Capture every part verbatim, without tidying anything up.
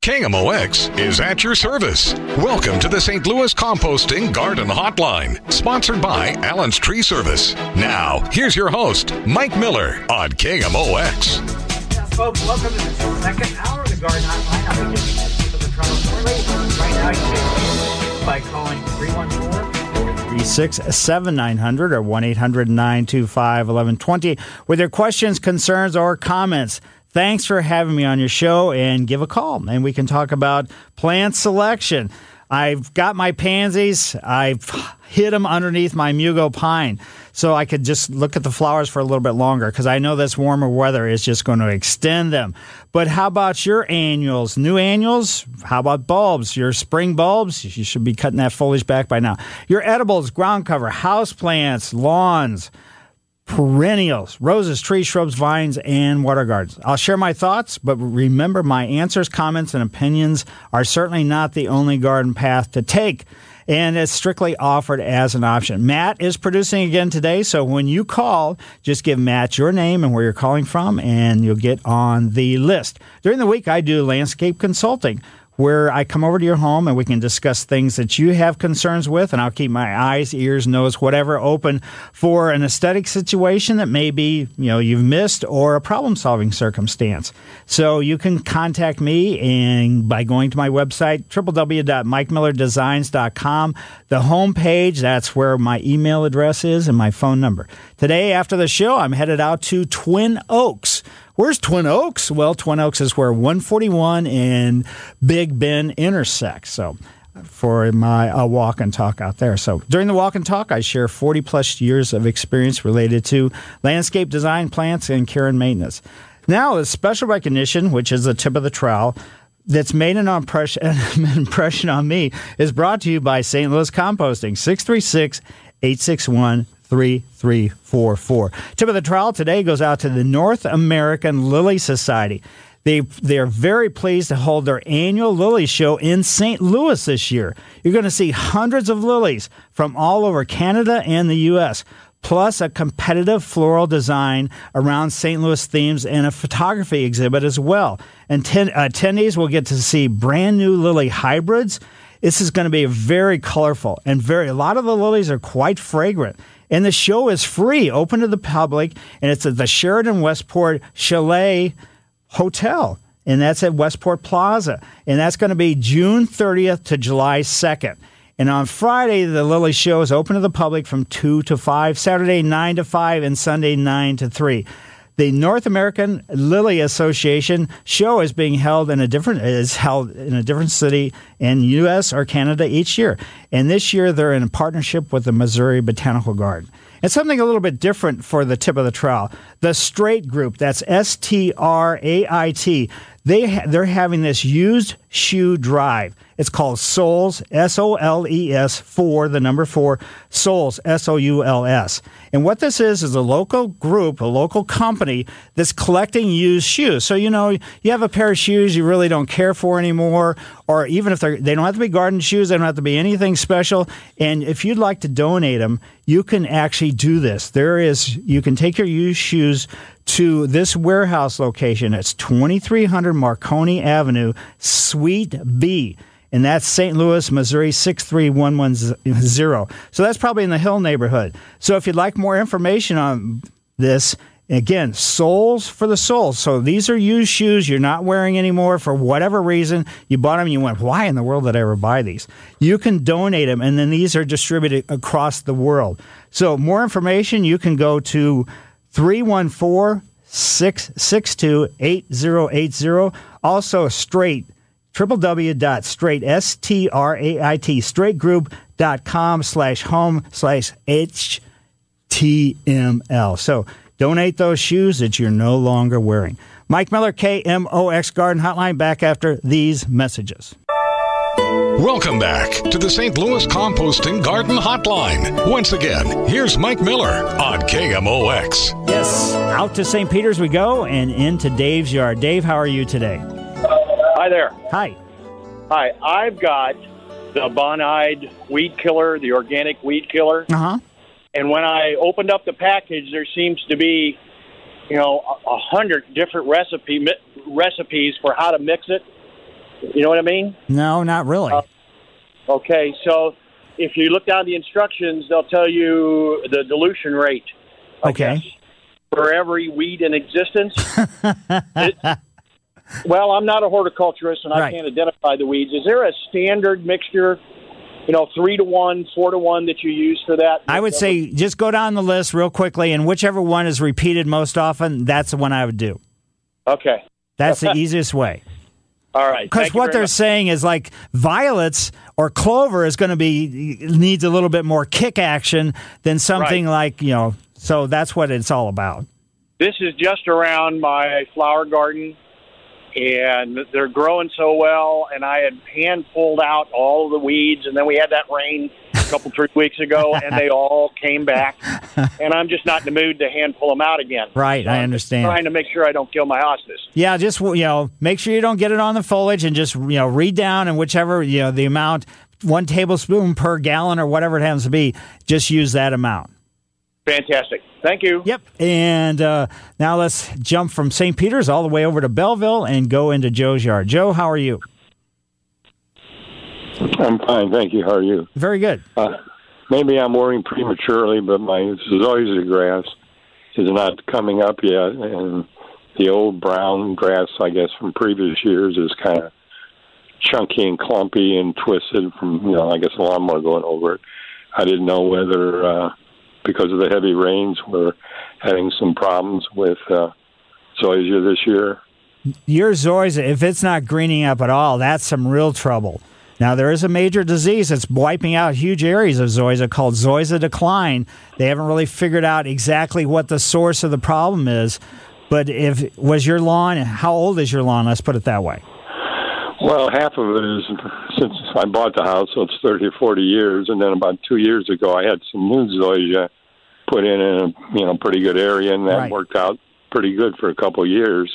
K M O X is at your service. Welcome to the Saint Louis Composting Garden Hotline, sponsored by Allen's Tree Service. Now, here's your host, Mike Miller on K M O X. Yeah, folks, welcome to the second hour of the Garden Hotline. I'll be giving you the Toronto shortly. Right now, you can get by calling three one four, three six seven, nine hundred or one eight hundred, nine two five, one one two zero with your questions, concerns, or comments. Thanks for having me on your show, and give a call, and we can talk about plant selection. I've got my pansies. I've hid them underneath my Mugo pine so I could just look at the flowers for a little bit longer, because I know this warmer weather is just going to extend them. But how about your annuals? New annuals? How about bulbs? Your spring bulbs? You should be cutting that foliage back by now. Your edibles, ground cover, house plants, lawns, perennials, roses, trees, shrubs, vines, and water gardens. I'll share my thoughts, but remember, my answers, comments, and opinions are certainly not the only garden path to take, and it's strictly offered as an option. Matt is producing again today, so when you call, just give Matt your name and where you're calling from, and you'll get on the list. During the week, I do landscape consulting, where I come over to your home and we can discuss things that you have concerns with, and I'll keep my eyes, ears, nose, whatever open for an aesthetic situation that maybe, you know, you've missed, or a problem-solving circumstance. So you can contact me and by going to my website, w w w dot mike miller designs dot com. The home page, that's where my email address is and my phone number. Today, after the show, I'm headed out to Twin Oaks. Where's Twin Oaks? Well, Twin Oaks is where one forty-one and Big Bend intersect. So for my uh, walk and talk out there. So during the walk and talk, I share forty plus years of experience related to landscape design, plants, and care and maintenance. Now, a special recognition, which is the tip of the trowel, that's made an impression on me, is brought to you by Saint Louis Composting, six three six, eight six one, three three four four. Tip of the trowel today goes out to the North American Lily Society. They they are very pleased to hold their annual Lily Show in Saint Louis this year. You're going to see hundreds of lilies from all over Canada and the U S, plus a competitive floral design around Saint Louis themes and a photography exhibit as well. And ten, attendees will get to see brand new lily hybrids. This is going to be very colorful, and very a lot of the lilies are quite fragrant. And the show is free, open to the public, and it's at the Sheridan Westport Chalet Hotel, and that's at Westport Plaza. And that's going to be June thirtieth to July second. And on Friday, the Lily Show is open to the public from two to five, Saturday nine to five, and Sunday nine to three. The North American Lily Association show is being held in a different is held in a different city in U S or Canada each year. And this year they're in partnership with the Missouri Botanical Garden. And something a little bit different for the tip of the trowel. The Straight Group, that's S T R A I T, they ha- they're having this used shoe drive. It's called Souls, S O L E S, four, the number four, Souls, S O U L S. And what this is is a local group, a local company that's collecting used shoes. So, you know, you have a pair of shoes you really don't care for anymore, or even if they're, they don't have to be garden shoes, they don't have to be anything special. And if you'd like to donate them, you can actually do this. There is, you can take your used shoes to this warehouse location. It's twenty-three hundred Marconi Avenue, Suite B. And that's Saint Louis, Missouri, six three one one zero. So that's probably in the Hill neighborhood. So if you'd like more information on this, again, Souls for the Souls. So these are used shoes you're not wearing anymore for whatever reason. You bought them and you went, why in the world did I ever buy these? You can donate them, and then these are distributed across the world. So more information, you can go to three one four, six six two, eight zero eight zero. Also, Straight, w w w dot straight, S T R A I T, straightgroup.com slash home slash H T M L. So donate those shoes that you're no longer wearing. Mike Miller, K M O X Garden Hotline, back after these messages. Welcome back to the Saint Louis Composting Garden Hotline. Once again, here's Mike Miller on K M O X. Yes, out to Saint Peter's we go, and into Dave's yard. Dave, how are you today? Hi there. Hi. Hi. I've got the Bonide weed killer, the organic weed killer. Uh-huh. And when I opened up the package, there seems to be, you know, a, a hundred different recipe mi- recipes for how to mix it. You know what I mean? No, not really. Uh, okay, so if you look down the instructions, they'll tell you the dilution rate. I Okay. guess, for every weed in existence. it, well, I'm not a horticulturist, and I Right. can't identify the weeds. Is there a standard mixture, you know, three to one, four to one that you use for that? I would say just go down the list real quickly, and whichever one is repeated most often, that's the one I would do. Okay. That's the easiest way. All right. Because Thank you what very they're much. saying is like violets or clover is going to be needs a little bit more kick action than something Right. like, you know, so that's what it's all about. This is just around my flower garden, and they're growing so well, and I had hand pulled out all of the weeds, and then we had that rain a couple, three weeks ago, and they all came back, and I'm just not in the mood to hand pull them out again. Right, So I I'm understand. just trying to make sure I don't kill my hostas. Yeah, just, you know, make sure you don't get it on the foliage and just, you know, read down and whichever, you know, the amount, one tablespoon per gallon or whatever it happens to be, just use that amount. Fantastic. Thank you. Yep. And uh, now let's jump from Saint Peter's all the way over to Belleville and go into Joe's yard. Joe, how are you? I'm fine, thank you. How are you? Very good. Uh, maybe I'm worrying prematurely, but my zoysia grass is not coming up yet, and the old brown grass, I guess, from previous years is kind of chunky and clumpy and twisted from, you know, I guess a lawnmower going over it. I didn't know whether, uh, because of the heavy rains, we're having some problems with uh, zoysia this year. Your zoysia, if it's not greening up at all, that's some real trouble. Now, there is a major disease that's wiping out huge areas of zoysia called zoysia decline. They haven't really figured out exactly what the source of the problem is. But if was your lawn, how old is your lawn? Let's put it that way. Well, half of it is since I bought the house, so it's thirty or forty years, and then about two years ago, I had some new zoysia put in in a you know pretty good area, and that Right. worked out pretty good for a couple of years.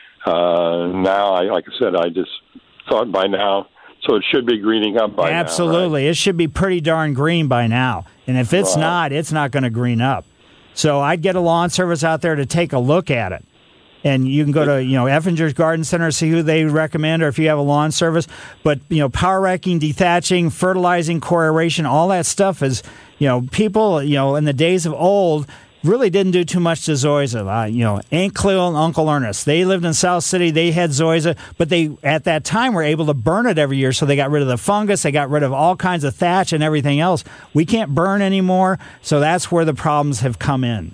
Uh, now, I like I said, I just thought by now, so it should be greening up by Absolutely. now. Right? It should be pretty darn green by now. And if it's Right. not, it's not going to green up. So I'd get a lawn service out there to take a look at it. And you can go to, you know, Effinger's Garden Center, see who they recommend, or if you have a lawn service. But, you know, power wrecking, dethatching, fertilizing, core aeration, all that stuff is, you know, people, you know, in the days of old really didn't do too much to zoysia. Uh, you know, Aunt Cleo and Uncle Ernest, they lived in South City, they had zoysia, but they, at that time, were able to burn it every year. So they got rid of the fungus, they got rid of all kinds of thatch and everything else. We can't burn anymore, so that's where the problems have come in.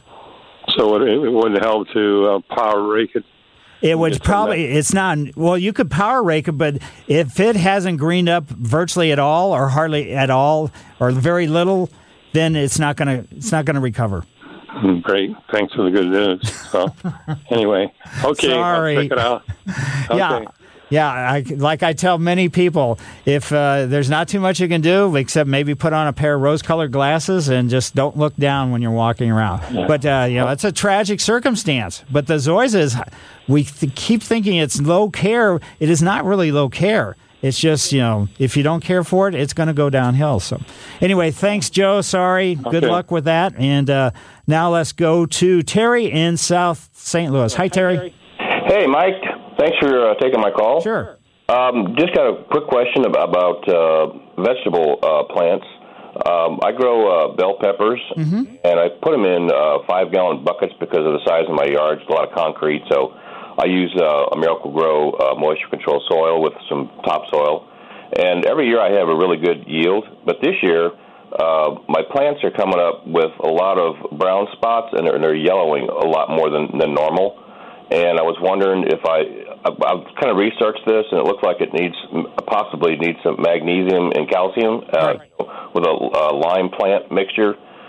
So it, it wouldn't help to uh, power rake it. It would Just probably, it's not, well, you could power rake it, but if it hasn't greened up virtually at all or hardly at all or very little, then it's not going to, it's not going to recover. Mm, Great. Thanks for the good news. So, anyway, okay, Sorry. I'll check it out. Okay. Yeah. Yeah, I, like I tell many people, if uh, there's not too much you can do, except maybe put on a pair of rose-colored glasses and just don't look down when you're walking around. Yeah. But, uh, you know, it's a tragic circumstance. But the zoysia is, we th- keep thinking it's low care. It is not really low care. It's just, you know, if you don't care for it, it's going to go downhill. So anyway, thanks, Joe. Sorry. Good Okay. luck with that. And uh, now let's go to Terry in South Saint Louis. Hi, Terry. Hey, Mike. Thanks for uh, taking my call. Sure. Um, just got a quick question about, about uh, vegetable uh, plants. Um, I grow uh, bell peppers, Mm-hmm. and I put them in uh, five-gallon buckets because of the size of my yard. It's a lot of concrete, so I use uh, a Miracle Grow uh, moisture control soil with some topsoil. And every year I have a really good yield, but this year uh, my plants are coming up with a lot of brown spots, and they're, and they're yellowing a lot more than, than normal. And I was wondering if I, I've kind of researched this, and it looks like it needs, possibly needs some magnesium and calcium uh, Right. with a uh, lime plant mixture.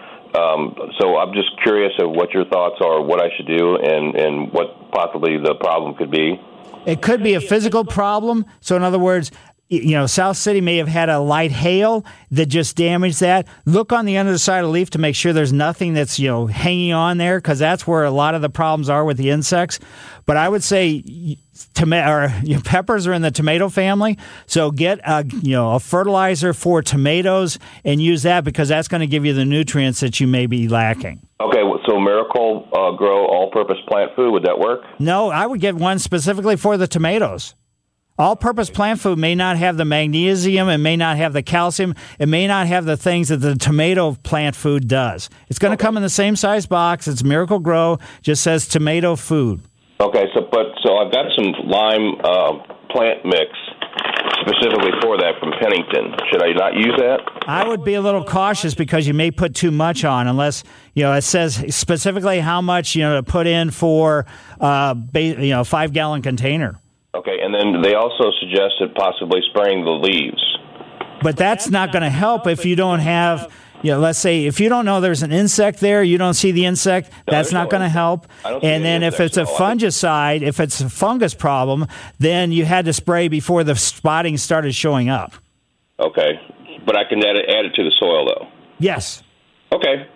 Um, so I'm just curious of what your thoughts are, what I should do, and, and what possibly the problem could be. It could be a physical problem. So in other words, you know, South City may have had a light hail that just damaged that. Look on the underside of the leaf to make sure there's nothing that's, you know, hanging on there, because that's where a lot of the problems are with the insects. But I would say tomato or you know, peppers are in the tomato family, so get a you know a fertilizer for tomatoes and use that, because that's going to give you the nutrients that you may be lacking. Okay, so Miracle uh, Grow all-purpose plant food, would that work? No, I would get one specifically for the tomatoes. All-purpose plant food may not have the magnesium, it may not have the calcium, it may not have the things that the tomato plant food does. It's going to okay. come in the same size box. It's Miracle Grow, just says tomato food. Okay, so but so I've got some lime uh, plant mix specifically for that from Pennington. Should I not use that? I would be a little cautious because you may put too much on, unless you know it says specifically how much you know to put in for uh, you know five gallon container. Okay, and then they also suggested possibly spraying the leaves. But that's not going to help if you don't have, you know, let's say if you don't know there's an insect there, you don't see the insect, no, that's not no going to help. And then if it's a no, fungicide, if it's a fungus problem, then you had to spray before the spotting started showing up. Okay, but I can add it, add it to the soil, though? Yes. Okay.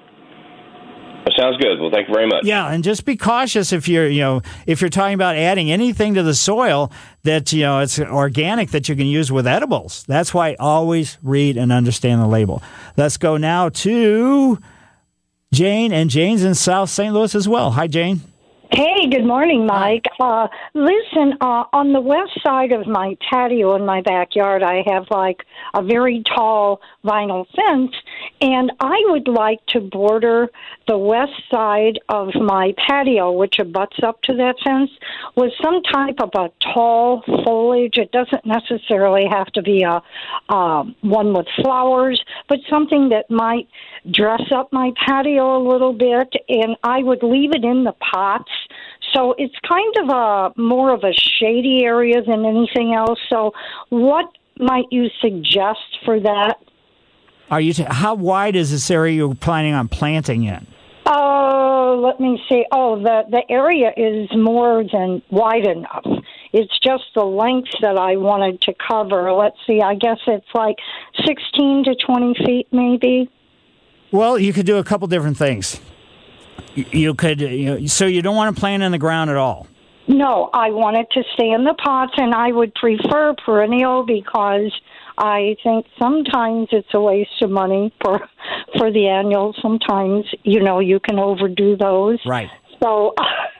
That sounds good. Well, thank you very much. Yeah, and just be cautious if you're, you know, if you're talking about adding anything to the soil that, you know, it's organic that you can use with edibles. That's why always read and understand the label. Let's go now to Jane, and Jane's in South Saint Louis as well. Hi, Jane. Hey, good morning, Mike. Uh, listen, uh, on the west side of my patio in my backyard, I have like a very tall vinyl fence, and I would like to border the west side of my patio, which abuts up to that fence, with some type of a tall foliage. It doesn't necessarily have to be a uh, one with flowers, but something that might dress up my patio a little bit, and I would leave it in the pots. So it's kind of a more of a shady area than anything else. So what might you suggest for that? Are you? T- how wide is this area you're planning on planting in? Oh, uh, let me see. Oh, the, the area is more than wide enough. It's just the length that I wanted to cover. Let's see. I guess it's like sixteen to twenty feet maybe. Well, you could do a couple different things. You could, you know, so you don't want to plant in the ground at all? No, I want it to stay in the pots, and I would prefer perennial because I think sometimes it's a waste of money for for the annual. Sometimes, you know, you can overdo those. Right. So,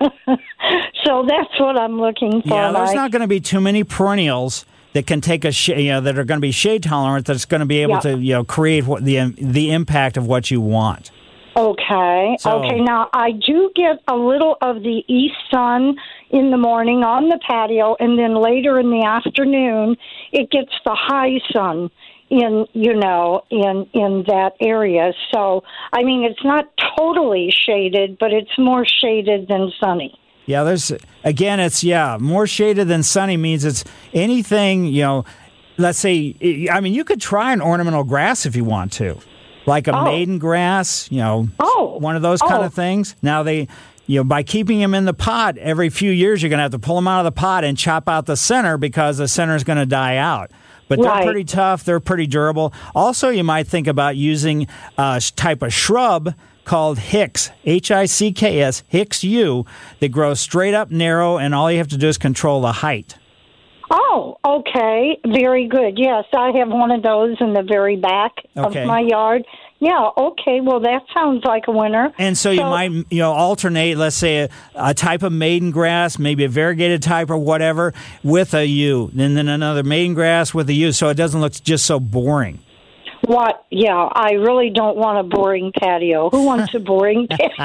so that's what I'm looking for. Yeah, there's like. not going to be too many perennials that can take a sh- you know, that are going to be shade tolerant. That's going to be able yep. to you know create what the the impact of what you want. Okay. So, okay. Now, I do get a little of the east sun in the morning on the patio, and then later in the afternoon, it gets the high sun in, you know, in, in that area. So, I mean, it's not totally shaded, but it's more shaded than sunny. Yeah, there's, again, it's, yeah, more shaded than sunny means it's anything, you know, let's say, I mean, you could try an ornamental grass if you want to. Like a oh. maiden grass, you know, oh. one of those kind oh. of things. Now, they, you know, by keeping them in the pot, every few years you're going to have to pull them out of the pot and chop out the center because the center is going to die out. But right. they're pretty tough. They're pretty durable. Also, you might think about using a type of shrub called Hicks, H I C K S, Hicks U, that grows straight up narrow, and all you have to do is control the height. Oh, okay. Very good. Yes, I have one of those in the very back okay. of my yard. Yeah, okay. Well, that sounds like a winner. And so, so you might, you know, alternate, let's say, a, a type of maiden grass, maybe a variegated type or whatever, with a U, and then another maiden grass with a U, so it doesn't look just so boring. What? Yeah, I really don't want a boring patio. Who wants a boring patio?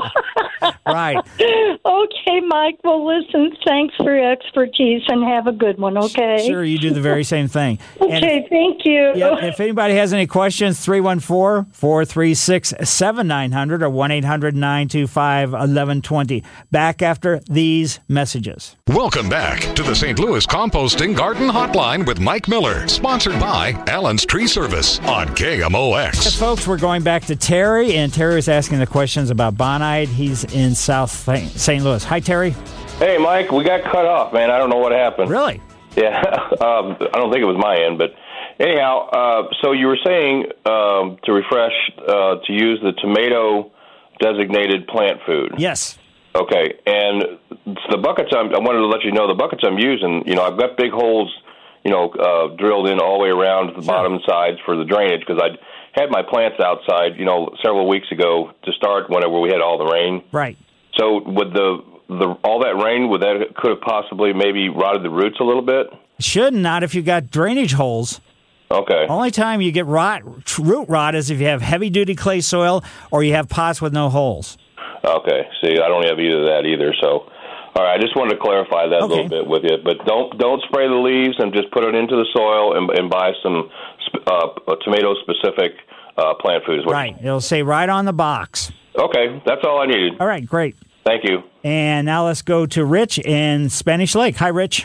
Right. Okay, Mike. Well, listen, thanks for your expertise and have a good one, okay? Sure, you do the very same thing. Okay, if, thank you. Yeah, if anybody has any questions, three one four, four three six, seven nine zero zero or one eight hundred, nine two five, one one two zero. Back after these messages. Welcome back to the Saint Louis Composting Garden Hotline with Mike Miller, sponsored by Allen's Tree Service on K M O X. Hey, folks, we're going back to Terry, and Terry is asking the questions about bonide. He's in South Saint Louis. Hi, Terry. Hey, Mike. We got cut off, man. I don't know what happened. Really? Yeah. um, I don't think it was my end, but anyhow, uh, so you were saying um, to refresh uh, to use the tomato designated plant food. Yes. Okay, and the buckets I'm, I wanted to let you know the buckets I'm using, you know, I've got big holes, you know, uh, drilled in all the way around the sure. bottom sides for the drainage because I had my plants outside, you know, several weeks ago to start whenever we had all the rain. Right. So with the the all that rain, would that could have possibly maybe rotted the roots a little bit? Should not if you got drainage holes. Okay. Only time you get rot, root rot is if you have heavy-duty clay soil or you have pots with no holes. Okay. See, I don't have either of that either, so... All right, I just wanted to clarify that okay. a little bit with you. But don't don't spray the leaves and just put it into the soil and, and buy some uh, tomato-specific uh, plant foods. Right. It'll say right on the box. Okay, that's all I needed. All right, great. Thank you. And now let's go to Rich in Spanish Lake. Hi, Rich.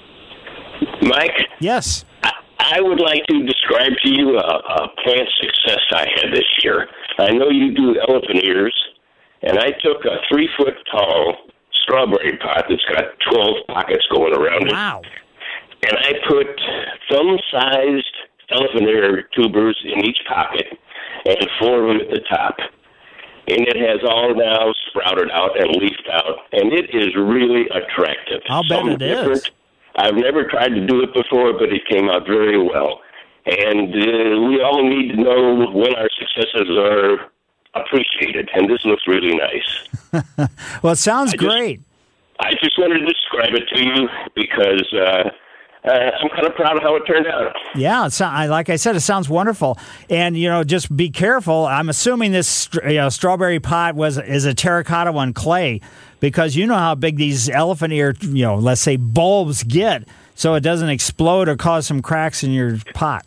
Mike? Yes. I, I would like to describe to you a, a plant success I had this year. I know you do elephant ears, and I took a three-foot-tall strawberry pot that's got twelve pockets going around it. Wow. And I put thumb-sized elephant ear tubers in each pocket and four of them at the top. And it has all now sprouted out and leafed out, and it is really attractive. I'll bet it is. I've never tried to do it before, but it came out very well. And uh, we all need to know when our successes are appreciated, and this looks really nice. Well, it sounds I great. Just, I just wanted to describe it to you because uh, uh, I'm kind of proud of how it turned out. Yeah, it's, like I said, it sounds wonderful. And, you know, just be careful. I'm assuming this you know, strawberry pot was is a terracotta one clay because you know how big these elephant ear, you know, let's say bulbs get, so it doesn't explode or cause some cracks in your pot.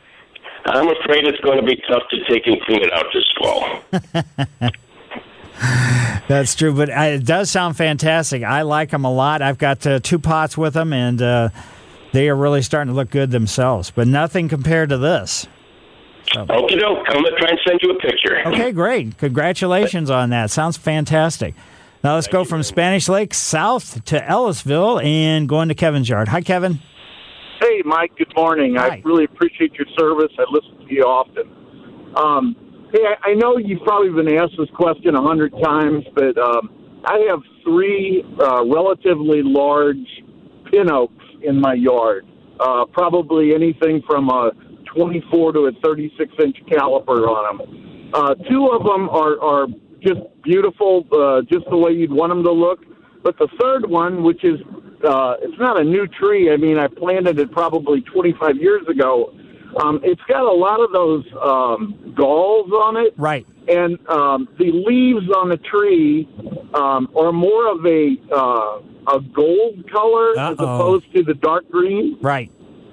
I'm afraid it's going to be tough to take and clean it out this fall. That's true, but it does sound fantastic. I like them a lot. I've got uh, two pots with them, and uh, they are really starting to look good themselves, but nothing compared to this. So. Okay, doke. I'm going to try and send you a picture. Okay, great. Congratulations on that. Sounds fantastic. Now let's Thank go from Spanish Lake south to Ellisville and going to Kevin's yard. Hi, Kevin. Hey, Mike. Good morning. Hi. I really appreciate your service. I listen to you often. Um, hey, I, I know you've probably been asked this question a hundred times, but um, I have three uh, relatively large pin oaks in my yard, uh, probably anything from a twenty-four to a thirty-six inch caliper on them. Uh, two of them are, are just beautiful, uh, just the way you'd want them to look. But the third one, which is, uh, it's not a new tree. I mean, I planted it probably twenty-five years ago. Um, it's got a lot of those um, galls on it. Right. And um, the leaves on the tree um, are more of a uh, a gold color Uh-oh. as opposed to the dark green. Right.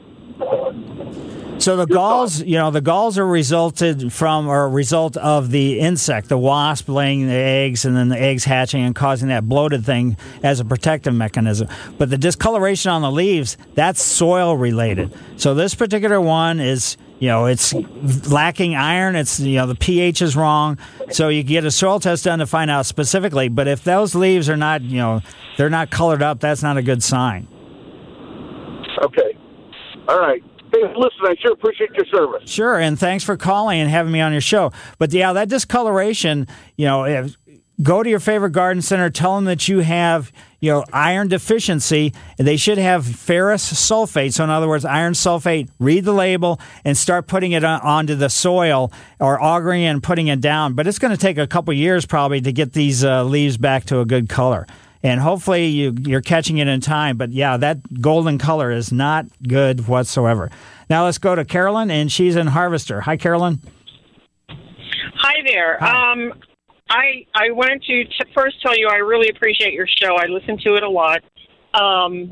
So the galls, you know, the galls are resulted from or a result of the insect, the wasp laying the eggs and then the eggs hatching and causing that bloated thing as a protective mechanism. But the discoloration on the leaves, that's soil related. So this particular one is, you know, it's lacking iron. It's, you know, the pH is wrong. So you get a soil test done to find out specifically. But if those leaves are not, you know, they're not colored up, that's not a good sign. Okay. All right. Hey, listen, I sure appreciate your service. Sure, and thanks for calling and having me on your show. But yeah, that discoloration, you know, if, go to your favorite garden center, tell them that you have, you know, iron deficiency. They should have ferrous sulfate. So in other words, iron sulfate, read the label and start putting it on, onto the soil or augering and putting it down. But it's going to take a couple years probably to get these uh, leaves back to a good color. And hopefully you, you're catching it in time. But, yeah, that golden color is not good whatsoever. Now let's go to Carolyn, and she's in Harvester. Hi, Carolyn. Hi there. Hi. Um, I I wanted to t- first tell you I really appreciate your show. I listen to it a lot. Um,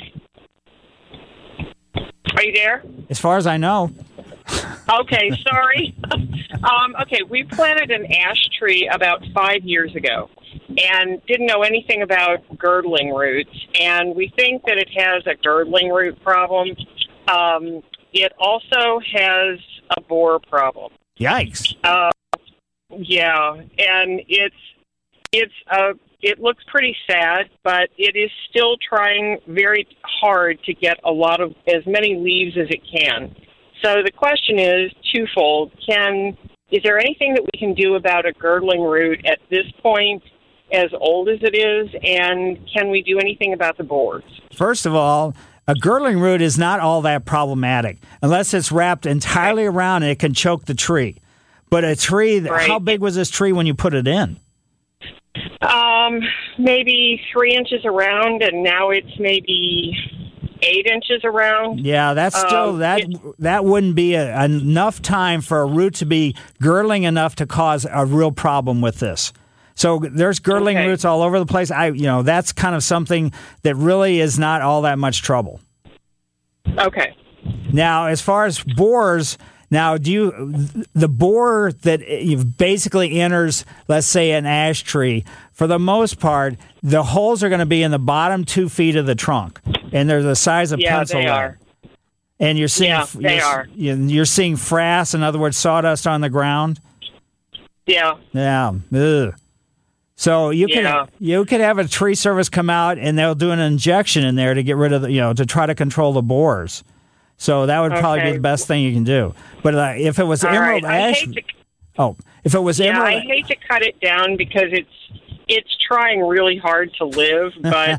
are you there? As far as I know. Okay, sorry. um, okay, we planted an ash tree about five years ago and didn't know anything about girdling roots. And we think that it has a girdling root problem. Um, it also has a borer problem. Yikes. Uh, yeah, and it's it's uh, it looks pretty sad, but it is still trying very hard to get a lot of as many leaves as it can. So the question is twofold. Can is there anything that we can do about a girdling root at this point, as old as it is, and can we do anything about the borers? First of all, a girdling root is not all that problematic unless it's wrapped entirely around and it can choke the tree. But a tree, right. How big was this tree when you put it in? Um, maybe three inches around, and now it's maybe eight inches around. Yeah, that's still um, that it, that wouldn't be a, enough time for a root to be girdling enough to cause a real problem with this. So there's girdling okay. roots all over the place. I, you know, that's kind of something that really is not all that much trouble. Okay. Now, as far as borers, now do you the borer that basically enters, let's say, an ash tree? For the most part, the holes are going to be in the bottom two feet of the trunk, and they're the size of yeah, pencil. they lead. are. And you're seeing, yeah, they you're, are. You're seeing frass, in other words, sawdust on the ground. Yeah. Yeah. Ugh. So you can yeah. you could have a tree service come out and they'll do an injection in there to get rid of the, you know, to try to control the borers. So that would probably okay. be the best thing you can do. But uh, if it was All emerald right. ash, I hate to, oh, if it was yeah, emerald, I hate to cut it down because it's it's trying really hard to live, but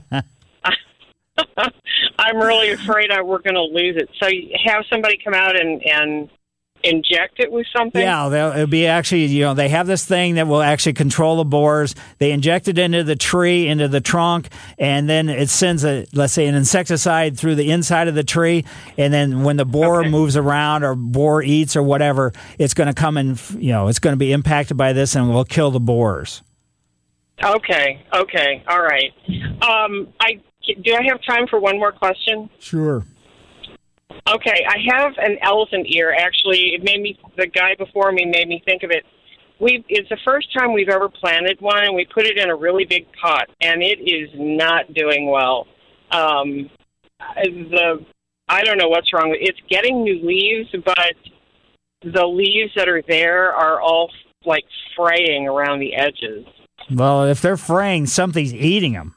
I'm really afraid I, we're going to lose it. So you have somebody come out and, and inject it with something? Yeah, it'll be actually, you know, they have this thing that will actually control the borers. They inject it into the tree, into the trunk, and then it sends a, let's say, an insecticide through the inside of the tree. And then when the borer okay. moves around or borer eats or whatever, it's going to come and, you know, it's going to be impacted by this and will kill the borers. Okay, okay, all right. Um, I do I have time for one more question? Sure. Okay, I have an elephant ear. Actually, it made me. The guy before me made me think of it. We it's the first time we've ever planted one, and we put it in a really big pot, and it is not doing well. Um, the I don't know what's wrong with it. It's getting new leaves, but the leaves that are there are all like fraying around the edges. Well, if they're fraying, something's eating them.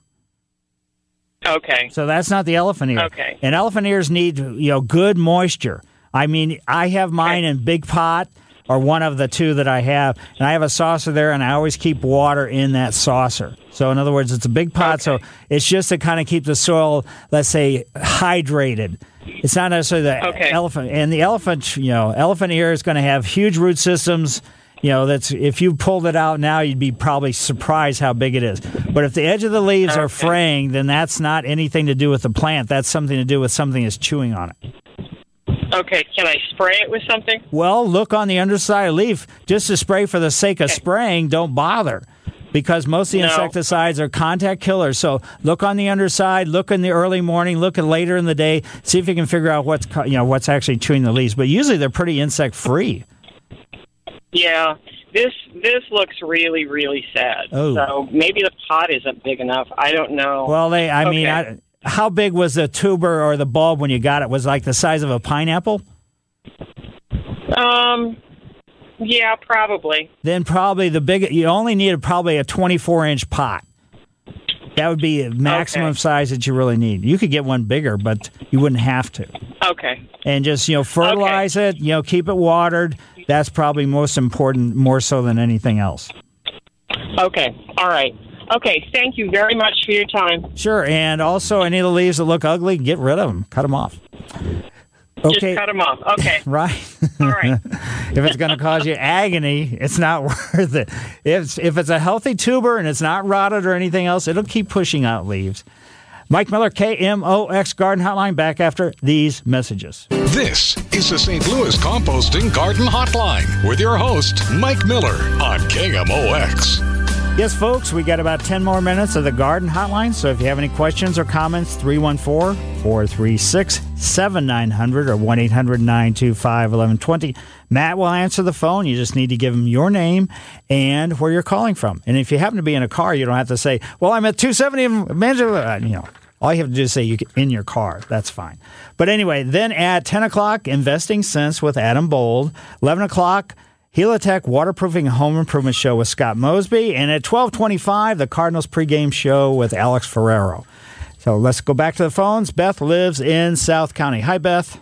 Okay. So that's not the elephant ear. Okay. And elephant ears need, you know, good moisture. I mean, I have mine okay. in big pot, or one of the two that I have, and I have a saucer there, and I always keep water in that saucer. So in other words, it's a big pot, okay. so it's just to kind of keep the soil, let's say, hydrated. It's not necessarily the okay. elephant. And the elephant, you know, elephant ear is going to have huge root systems. You know, that's if you pulled it out now, you'd be probably surprised how big it is. But if the edge of the leaves okay. are fraying, then that's not anything to do with the plant. That's something to do with something that's chewing on it. Okay, can I spray it with something? Well, look on the underside of the leaf. Just to spray for the sake of okay. spraying, don't bother. Because most of the no. insecticides are contact killers. So look on the underside, look in the early morning, look later in the day, see if you can figure out what's you know what's actually chewing the leaves. But usually they're pretty insect-free. Yeah, this this looks really, really sad. Oh. So maybe the pot isn't big enough. I don't know. Well, they. I okay. mean, I, how big was the tuber or the bulb when you got it? Was it like the size of a pineapple? Um, yeah, probably. Then probably the big. You only needed probably a twenty-four inch pot. That would be the maximum okay. size that you really need. You could get one bigger, but you wouldn't have to. Okay. And just, you know, fertilize okay. it, you know, keep it watered. That's probably most important, more so than anything else. Okay. All right. Okay. Thank you very much for your time. Sure. And also, any of the leaves that look ugly, get rid of them. Cut them off. Okay. Just cut them off. Okay. Right. All right. If it's going to cause you agony, it's not worth it. If, if it's a healthy tuber and it's not rotted or anything else, it'll keep pushing out leaves. Mike Miller, K M O X Garden Hotline, back after these messages. This is the Saint Louis Composting Garden Hotline with your host, Mike Miller, on K M O X. Yes, folks, we got about ten more minutes of the Garden Hotline, so if you have any questions or comments, three one four, four three six, seven nine zero zero or one eight hundred, nine two five, one one two zero. Matt will answer the phone. You just need to give him your name and where you're calling from. And if you happen to be in a car, you don't have to say, well, I'm at two seventy, you know. All you have to do is say you in your car. That's fine. But anyway, then at ten o'clock, Investing Sense with Adam Bold. eleven o'clock, Helitech Waterproofing Home Improvement Show with Scott Mosby. And at twelve twenty-five, the Cardinals pregame show with Alex Ferrero. So let's go back to the phones. Beth lives in South County. Hi, Beth.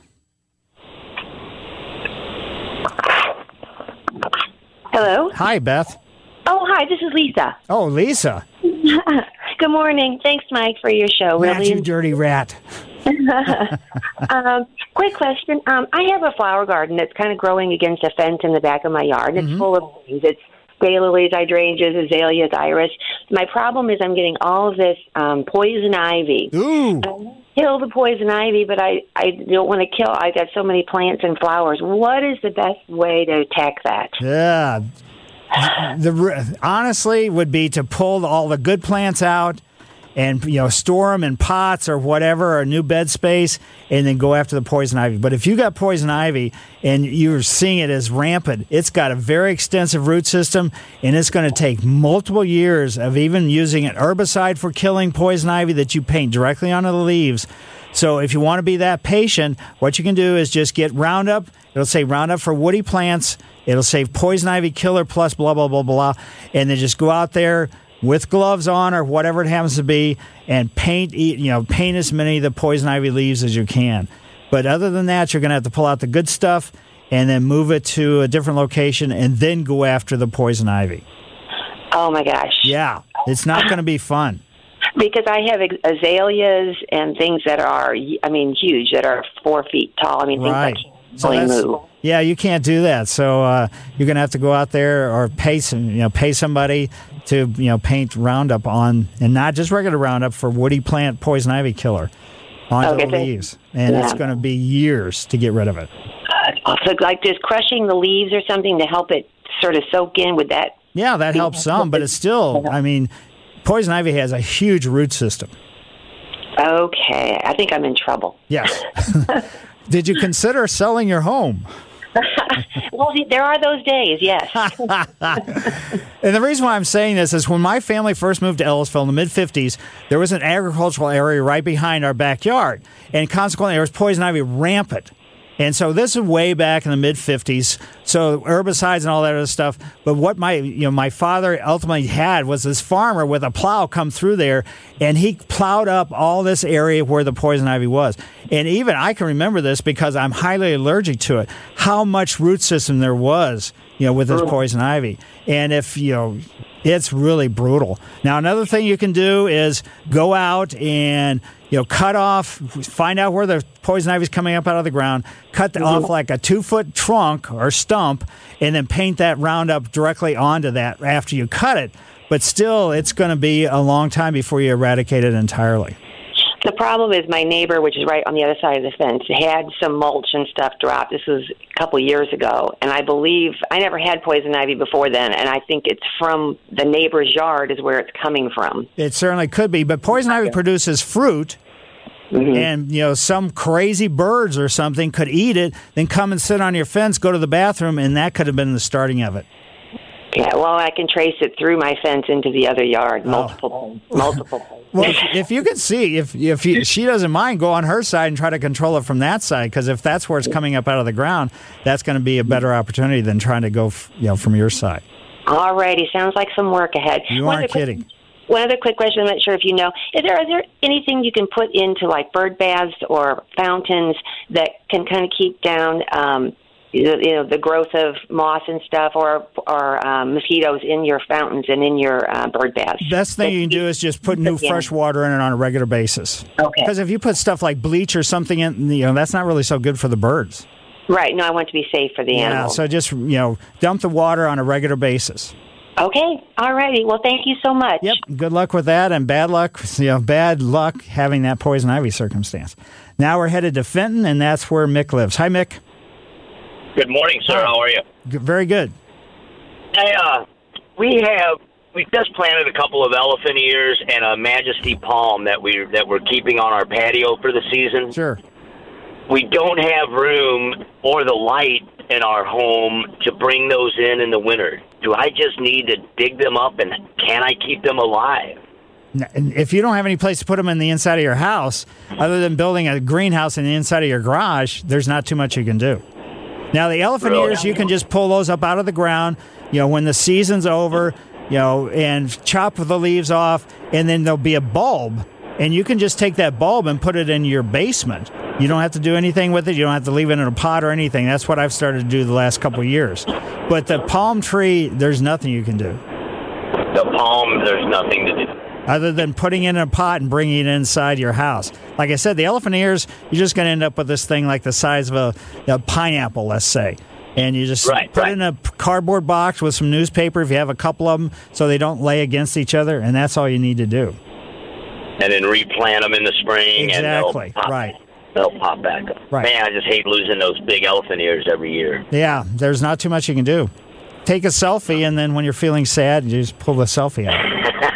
Hello? Hi, Beth. Oh, hi. This is Lisa. Oh, Lisa. Good morning. Thanks, Mike, for your show. Matt, really, you dirty rat. um, quick question. Um, I have a flower garden that's kind of growing against a fence in the back of my yard. It's Mm-hmm. full of weeds. It's daylilies, hydrangeas, azaleas, iris. My problem is I'm getting all of this um, poison ivy. Ooh. Kill the poison ivy, but I, I don't want to kill. I got so many plants and flowers. What is the best way to attack that? Yeah. The, the honestly would be to pull all the good plants out and, you know, store them in pots or whatever, or a new bed space, and then go after the poison ivy. But if you got poison ivy and you're seeing it as rampant, it's got a very extensive root system, and it's going to take multiple years of even using an herbicide for killing poison ivy that you paint directly onto the leaves. So if you want to be that patient, what you can do is just get Roundup. It'll say Roundup for woody plants. It'll say poison ivy killer plus blah, blah, blah, blah, and then just go out there with gloves on or whatever it happens to be, and paint, you know, paint as many of the poison ivy leaves as you can. But other than that, you're going to have to pull out the good stuff and then move it to a different location and then go after the poison ivy. Oh, my gosh. Yeah, it's not going to be fun. Because I have azaleas and things that are, I mean, huge, that are four feet tall. I mean, things right. like so move. Yeah, you can't do that. So uh, you're going to have to go out there or pay some, you know, pay somebody to, you know, paint Roundup on, and not just regular Roundup, for woody plant poison ivy killer onto okay, the leaves. And yeah. it's going to be years to get rid of it. Uh, so like just crushing the leaves or something to help it sort of soak in, with that? Yeah, that helps some, but it's still, I mean, poison ivy has a huge root system. Okay, I think I'm in trouble. Yes. Did you consider selling your home? Well, there are those days, yes. And the reason why I'm saying this is when my family first moved to Ellisville in the mid-fifties, there was an agricultural area right behind our backyard, and consequently there was poison ivy rampant. And so this is way back in the mid-fifties, so herbicides and all that other stuff. But what my you know my father ultimately had was this farmer with a plow come through there, and he plowed up all this area where the poison ivy was. And even I can remember this because I'm highly allergic to it, how much root system there was, you know, with this poison ivy. And if, you know, it's really brutal. Now, another thing you can do is go out and, you know, cut off, find out where the poison ivy is coming up out of the ground, cut the, off like a two-foot trunk or stump, and then paint that Roundup directly onto that after you cut it. But still, it's going to be a long time before you eradicate it entirely. The problem is my neighbor, which is right on the other side of the fence, had some mulch and stuff dropped. This was a couple years ago, and I believe I never had poison ivy before then, and I think it's from the neighbor's yard is where it's coming from. It certainly could be, but poison ivy produces fruit, mm-hmm. and you know some crazy birds or something could eat it, then come and sit on your fence, go to the bathroom, and that could have been the starting of it. Yeah, well, I can trace it through my fence into the other yard, multiple, oh. multiple. Well, if, if you can see, if if you, she doesn't mind, go on her side and try to control it from that side, because if that's where it's coming up out of the ground, that's going to be a better opportunity than trying to go, f- you know, from your side. All righty, sounds like some work ahead. You aren't kidding. Quick, one other quick question, I'm not sure if you know. Is there, is there anything you can put into, like, bird baths or fountains that can kind of keep down um you know, the growth of moss and stuff, or or um, mosquitoes in your fountains and in your uh, bird baths? Best thing you can do is just put new fresh water in it on a regular basis. Okay. Because if you put stuff like bleach or something in, you know, that's not really so good for the birds. Right. No, I want to be safe for the yeah, animals. So just, you know, dump the water on a regular basis. Okay. All righty. Well, thank you so much. Yep. Good luck with that, and bad luck, you know, bad luck having that poison ivy circumstance. Now we're headed to Fenton, and that's where Mick lives. Hi, Mick. Good morning, sir. How are you? Good, very good. Hey, uh, we have we just planted a couple of elephant ears and a majesty palm that we that we're keeping on our patio for the season. Sure. We don't have room or the light in our home to bring those in in the winter. Do I just need to dig them up, and can I keep them alive? If you don't have any place to put them in the inside of your house, other than building a greenhouse in the inside of your garage, there's not too much you can do. Now, the elephant really? ears, you can just pull those up out of the ground, you know, when the season's over, you know, and chop the leaves off, and then there'll be a bulb, and you can just take that bulb and put it in your basement. You don't have to do anything with it. You don't have to leave it in a pot or anything. That's what I've started to do the last couple of years. But the palm tree, there's nothing you can do. The palm, there's nothing to do. Other than putting it in a pot and bringing it inside your house. Like I said, the elephant ears, you're just going to end up with this thing like the size of a, a pineapple, let's say. And you just right, put right. it in a cardboard box with some newspaper if you have a couple of them so they don't lay against each other, and that's all you need to do. And then replant them in the spring. Exactly, and they'll pop, right. They'll pop back up. Right. Man, I just hate losing those big elephant ears every year. Yeah, there's not too much you can do. Take a selfie, and then when you're feeling sad, you just pull the selfie out.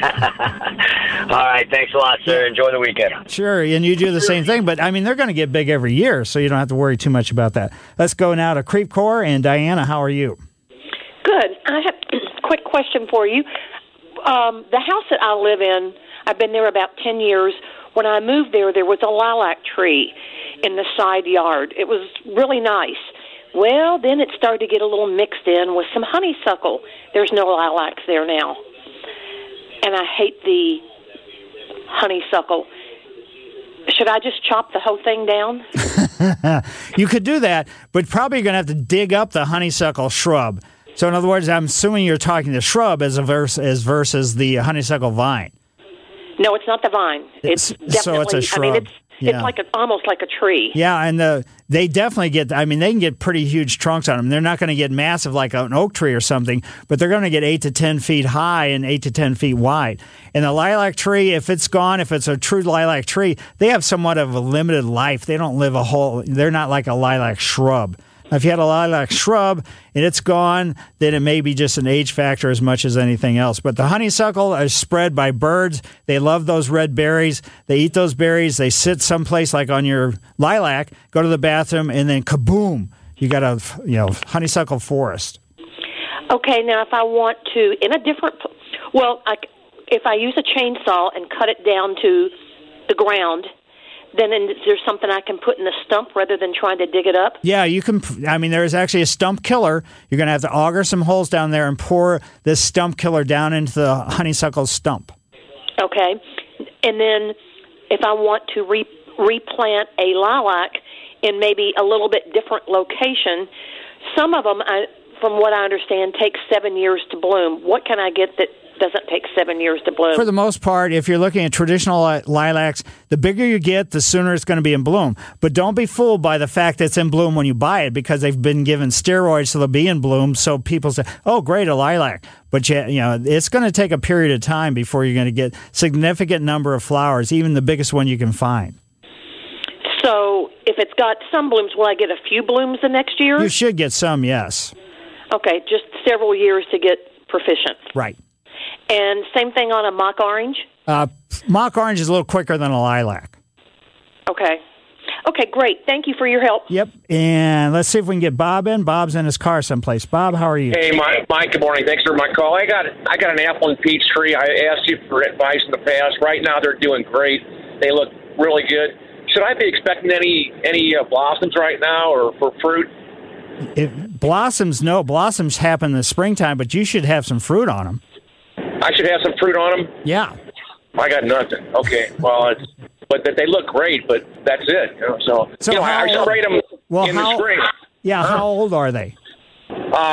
All right, thanks a lot, sir. Enjoy the weekend. Sure, and you do the same thing, but, I mean, they're going to get big every year, so you don't have to worry too much about that. Let's go now to Creve Coeur, and Diana, how are you? Good. I have a quick question for you. Um, the house that I live in, I've been there about ten years. When I moved there, there was a lilac tree in the side yard. It was really nice. Well, then it started to get a little mixed in with some honeysuckle. There's no lilacs there now. And I hate the honeysuckle. Should I just chop the whole thing down? You could do that, but probably you're going to have to dig up the honeysuckle shrub. So in other words, I'm assuming you're talking the shrub as a verse as versus the honeysuckle vine. No, it's not the vine. It's, it's definitely. So it's a shrub. I mean, it's yeah. it's like a, almost like a tree. Yeah, and the they definitely get. I mean, they can get pretty huge trunks on them. They're not going to get massive like an oak tree or something, but they're going to get eight to ten feet high and eight to ten feet wide. And the lilac tree, if it's gone, if it's a true lilac tree, they have somewhat of a limited life. They don't live a whole. They're not like a lilac shrub. Now, if you had a lilac shrub and it's gone, then it may be just an age factor as much as anything else. But the honeysuckle is spread by birds. They love those red berries. They eat those berries. They sit someplace like on your lilac, go to the bathroom, and then kaboom, you got a you know honeysuckle forest. Okay, now if I want to, in a different, well, I, if I use a chainsaw and cut it down to the ground, then is there something I can put in the stump rather than trying to dig it up? Yeah, you can. I mean, there is actually a stump killer. You're going to have to auger some holes down there and pour this stump killer down into the honeysuckle stump. Okay. And then if I want to re- replant a lilac in maybe a little bit different location, some of them, I, from what I understand, take seven years to bloom. What can I get that doesn't take seven years to bloom? For the most part, if you're looking at traditional li- lilacs, the bigger you get, the sooner it's going to be in bloom. But don't be fooled by the fact that it's in bloom when you buy it, because they've been given steroids so they'll be in bloom. So people say, oh, great, a lilac. But you, you know, it's going to take a period of time before you're going to get significant number of flowers, even the biggest one you can find. So if it's got some blooms, will I get a few blooms the next year? You should get some, yes. Okay, just several years to get proficient. Right. And same thing on a mock orange? Uh, mock orange is a little quicker than a lilac. Okay. Okay, great. Thank you for your help. Yep. And let's see if we can get Bob in. Bob's in his car someplace. Bob, how are you? Hey, Mike. Mike, good morning. Thanks for my call. I got I got an apple and peach tree. I asked you for advice in the past. Right now, they're doing great. They look really good. Should I be expecting any any uh, blossoms right now or for fruit? It, blossoms, no. Blossoms happen in the springtime, but you should have some fruit on them. I should have some fruit on them? Yeah. I got nothing. Okay. Well, it's, but they look great, but that's it. You know, so, so you know, I, I sprayed them well, in how, the spring. Yeah, huh? How old are they? Uh,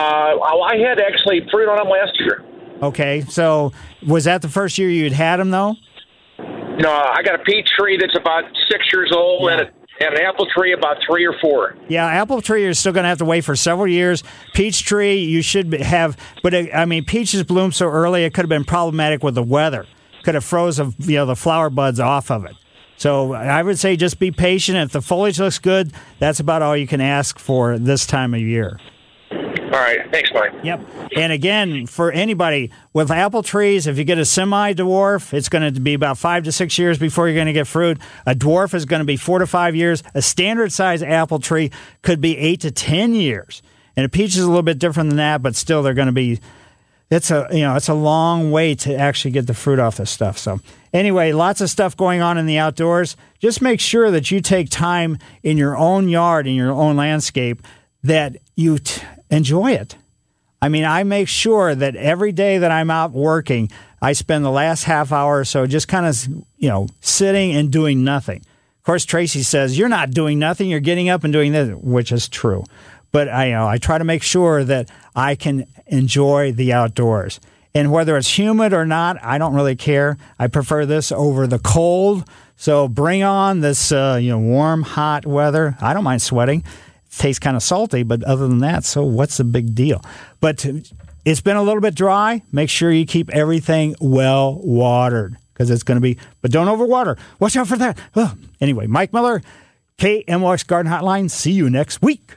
I had actually fruit on them last year. Okay, so was that the first year you'd had them, though? No, I got a peach tree that's about six years old, yeah. and, a, and an apple tree about three or four. Yeah, apple tree you're still going to have to wait for several years. Peach tree you should have, but it, I mean, peaches bloom so early it could have been problematic with the weather. Could have froze, you know, the flower buds off of it. So I would say just be patient. If the foliage looks good, that's about all you can ask for this time of year. All right. Thanks, Mike. Yep. And again, for anybody with apple trees, if you get a semi-dwarf, it's going to be about five to six years before you're going to get fruit. A dwarf is going to be four to five years. A standard-sized apple tree could be eight to ten years. And a peach is a little bit different than that, but still they're going to be... It's a you know it's a long way to actually get the fruit off this stuff. So anyway, lots of stuff going on in the outdoors. Just make sure that you take time in your own yard, in your own landscape, that you t- enjoy it. I mean, I make sure that every day that I'm out working, I spend the last half hour or so just kind of you know sitting and doing nothing. Of course, Tracy says you're not doing nothing; you're getting up and doing this, which is true. But I you know I try to make sure that I can enjoy the outdoors. And whether it's humid or not, I don't really care. I prefer this over the cold. So bring on this uh, you know warm, hot weather. I don't mind sweating. tastes kind of salty, but other than that, so what's the big deal? But it's been a little bit dry. Make sure you keep everything well watered because it's going to be, but don't overwater. Watch out for that. Oh. Anyway, Mike Miller, K M O X Garden Hotline. See you next week.